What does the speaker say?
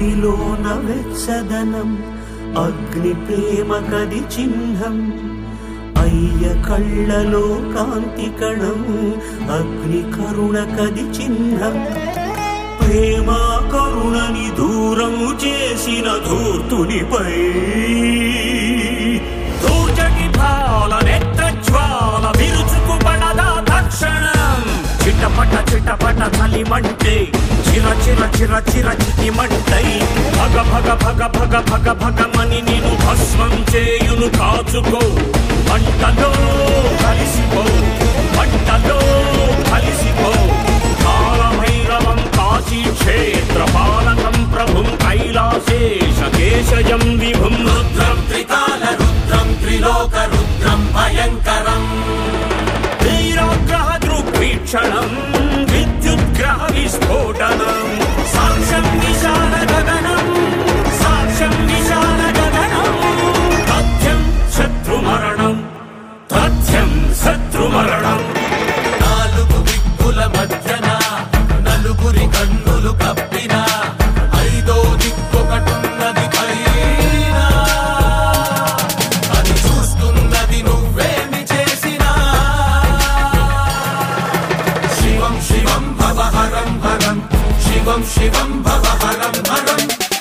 గుడిలోన వెచ్చదనం అగ్ని ప్రేమ కది చిహ్నం అయ్య కళ్ళలో కాంతి కణం అగ్ని కరుణ కది చిహ్నం ప్రేమ కరుణని దూరం చేసిన ధూర్తునిపై దూర్జటి భాల నేత్రజ్వాల విరుచుకుపడదా తక్షణం చిటపట చిటపట చలిమంటే చిర చిర చిర చిర చితిమంటై భగ భగ భగ భగ భగ భగమని నిన్ను భస్మం చేయును కాచుకో మంటలో కలిసిపో మంటలో కలిసిపో కాలభైరవం కాశీ క్షేత్ర పాలకం ప్రభుం కైలాసేశ కేశయం విభుం రుద్రం త్రికాల రుద్రం త్రిలోక రుద్రం భయంకరం వీరాగ్రహ దృగ్వీక్షణం విద్యుద్గ్రహ విస్ఫోటనం సాక్ష్యం విశాల గగనం సాక్ష్యం విశాల గగనం తథ్యం శత్రుమరణం తథ్యం శత్రుమరణం నాలుగు దిక్కుల మధ్యన నలుగురి కన్నులు కప్పిన ఐదో దిక్కొకటున్నది పైన అది చూస్తున్నది నువ్వేమి చేసినా శివం శివం భవ హరం హరం శివం శివం భవ హరం హరం